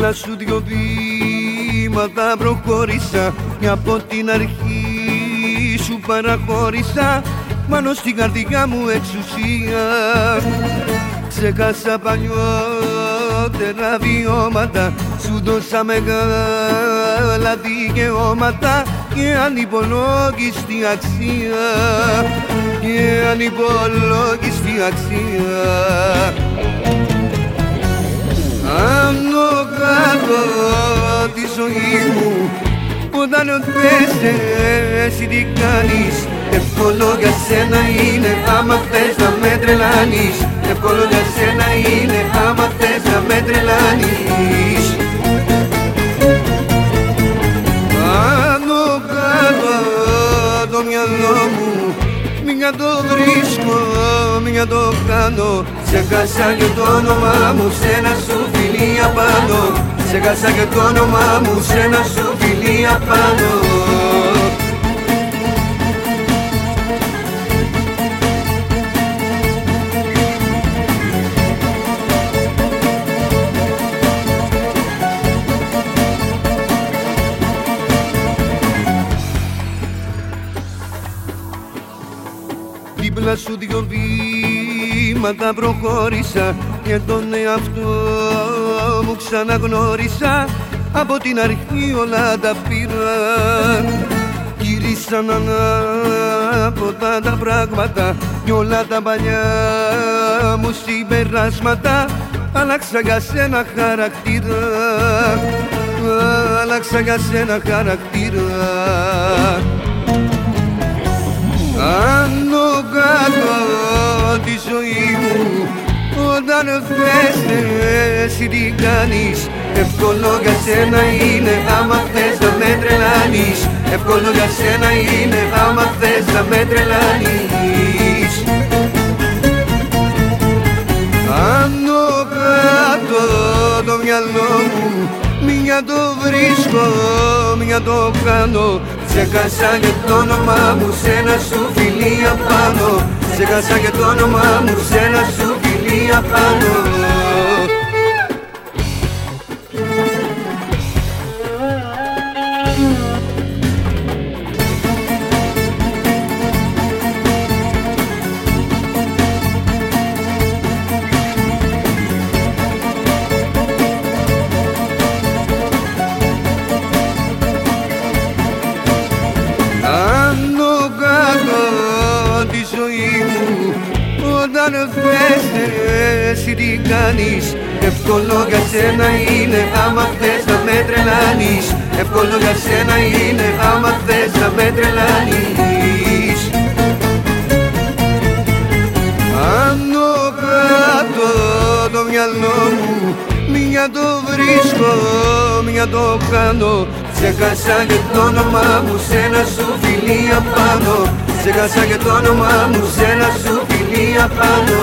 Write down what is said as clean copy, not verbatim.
Δίπλα σου δυο βήματα προχώρησα και από την αρχή σου παραχώρησα. Πάνω στην καρδιά μου εξουσία ξέχασα παλιότερα βιώματα. Σου δώσα μεγάλα δικαιώματα και ανυπολόγιστη αξία, και ανυπολόγιστη αξία. Άνω κάτω τη ζωή μου όταν θες εσύ τι κάνεις. Εύκολο για σένα είναι άμα θες να με τρελάνεις. Εύκολο για σένα είναι άμα θες να με τρελάνεις. Άνω κάτω το μυαλό μου, μια το βρίσκω, μια το κάνω. Ξέχασα και το όνομά μου, σ' ένα σου φιλί απάνω. Ξέχασα και το όνομά μου, σ' ένα σου φιλί απάνω. Δίπλα σου δυο βήματα προχώρησα και τον εαυτό μου ξαναγνώρισα. Από την αρχή όλα τα πήρα, γύρισαν ανάποδα τα πράγματα κι όλα τα παλιά μου συμπεράσματα. Άλλαξα για σένα χαρακτήρα, άλλαξα για σένα χαρακτήρα. Άνω κάτω τη ζωή μου όταν θες εσύ τι κάνεις. Εύκολο για σένα είναι άμα θες να με τρελάνεις. Εύκολο για σένα είναι άμα θες να με τρελάνεις. Άνω κάτω το μυαλό μου, μια το βρίσκω, μια το κάνω. Ξέχασα και το όνομά μου, σ' ένα σου φιλί απάνω. Ξέχασα και το όνομά μου, σ' ένα σου φιλί απάνω. Όταν θες εσύ τι κάνεις. Εύκολο για σένα είναι άμα θες να με τρελάνεις. Εύκολο για σένα είναι άμα θες να με τρελάνεις. Άνω κάτω το μυαλό μου, μια το βρίσκω, μια το κάνω. Ξέχασα και το όνομά μου, σ' ένα σου φιλί απάνω. Ξέχασα και το όνομά μου, σ' ένα σου φιλί απάνω.